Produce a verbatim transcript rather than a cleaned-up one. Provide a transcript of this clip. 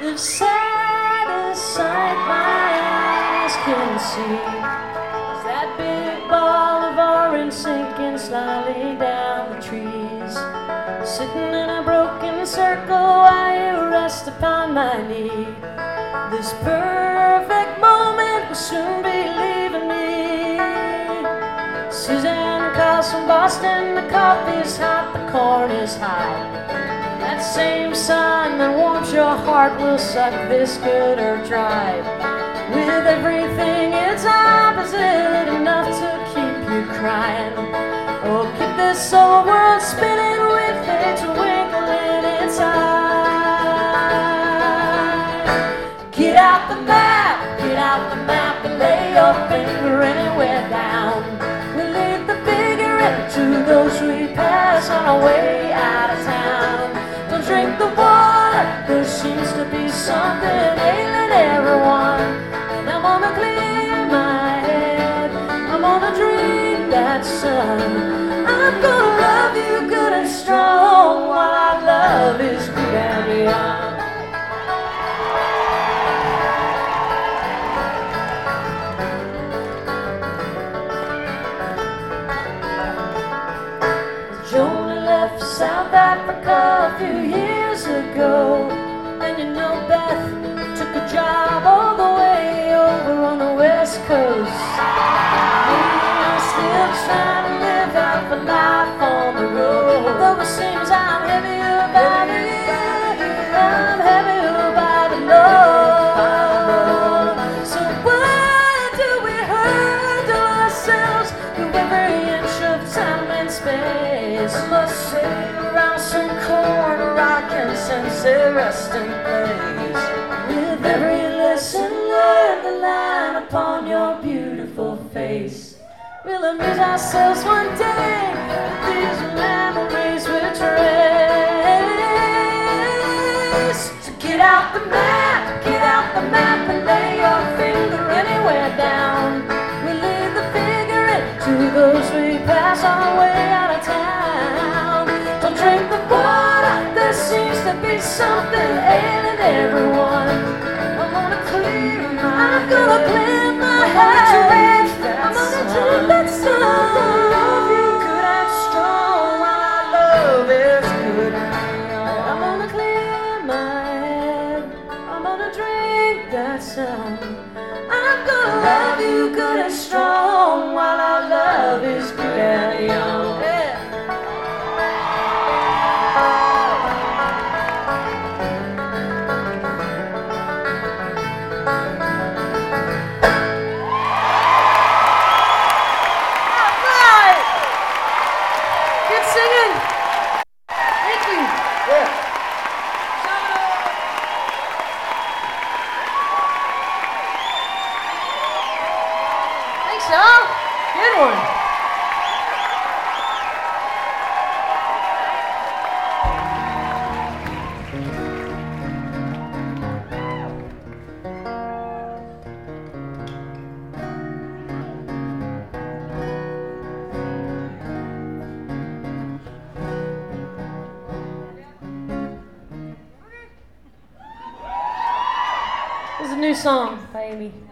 The saddest sight my eyes can see is that big ball of orange sinking slyly down the trees, sitting in a broken circle while you rest upon my knee. This perfect moment will soon be leaving me. Suzanne calls from Boston, the coffee's hot, the corn is high. That same sun that warms your heart will suck this good or dry. With everything it's opposite, enough to keep you crying. Oh, keep this old world spinning with its twinkle in its eye. Get out the map, get out the map and lay your finger anywhere down. We'll leave the figure to those we pass on our way out of town. Don't drink the water, there seems to be something ailing everyone. And I'm gonna clear my head, I'm gonna drink that sun. I'm gonna love you good and strong while our love is good and young. Joni left South Africa a few years ago, and you know Beth took a job all the way over on the West Coast. Me, I'm still trying to live out the life on the road. Though it seems I'm heavier by the year, I'm heavier by the load. So why do we hurdle ourselves through every inch of time and space? I must sit around some corner rock and sense a resting place. With every lesson learned, the line upon your beautiful face. We'll amuse ourselves one day with these memories we trace. So get out the map, get out the map and lay your finger anywhere down. We'll leave the figure in to those we pass on our way out of town. Don't drink the water, there seems to be something ailing everyone. I'm gonna clear my I'm gonna clear my head. I'm gonna drink that sun. I'm gonna love you good and strong while our love is good and young. I'm gonna clear my head, I'm gonna drink that sun. I'm gonna love you good and strong while our love is good and young. Yeah. Singing. Thank you. Yeah. Thanks, y'all. Good one. This is a new song by Amy.